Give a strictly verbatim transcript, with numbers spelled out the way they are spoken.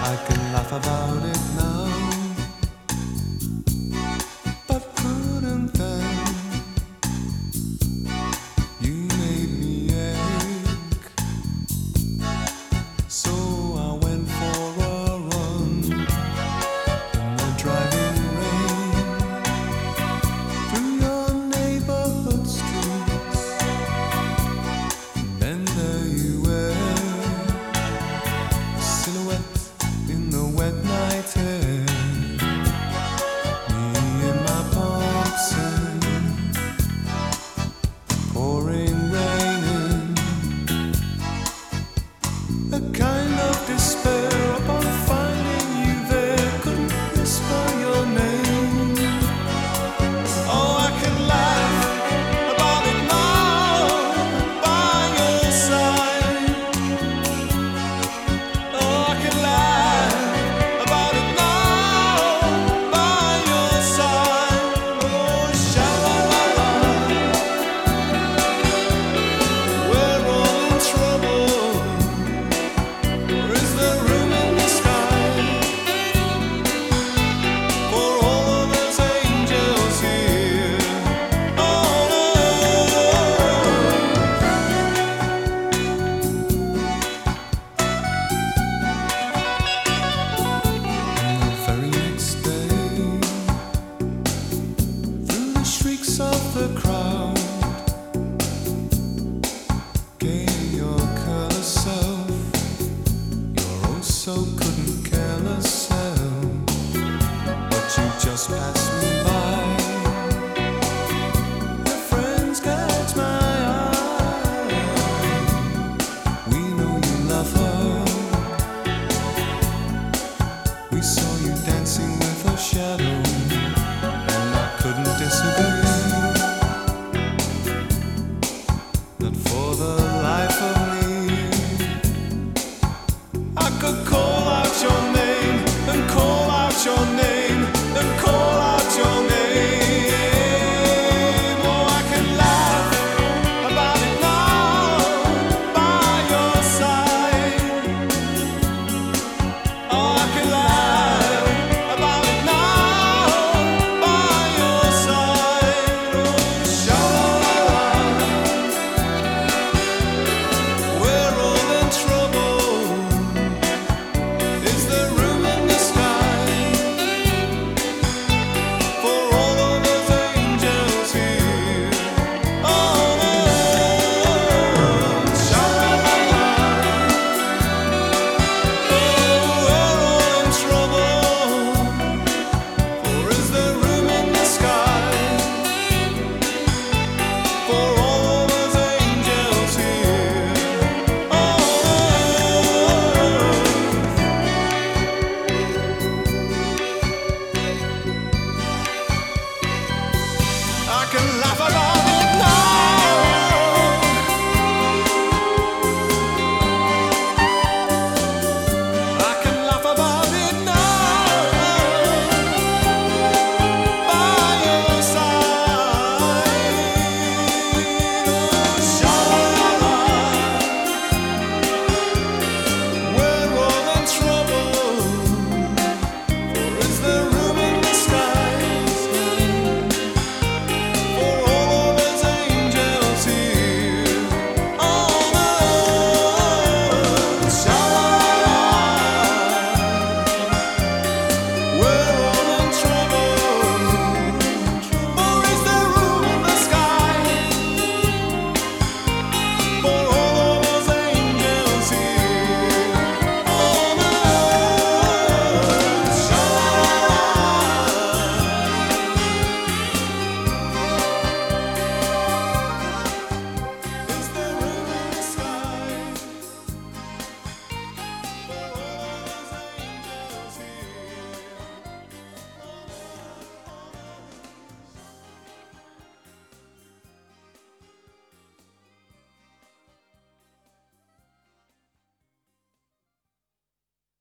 I can laugh about it now, but couldn't then. You made me ache, so I went for a run in the driving rain through your neighborhood streets. And there you were, a silhouette in the wet night air, me in my pumps and pouring rain in, a kind of despair upon finding you there, couldn't whisper your name. Oh, I can laugh about it now by your side. Oh, I can laugh about it now by your side. Oh, sha-la-la-la, we're all in trouble. Or is there room in the sky for all of those angels here? Oh, no. And the very next day, through the shrieks of the crowd, gay your careless self, your oh so couldn't careless self, but you just passed me by. Your friends catch my eye. We know you love her. We saw you dancing with her shadow, and I couldn't disagree. That for the life of me, I could call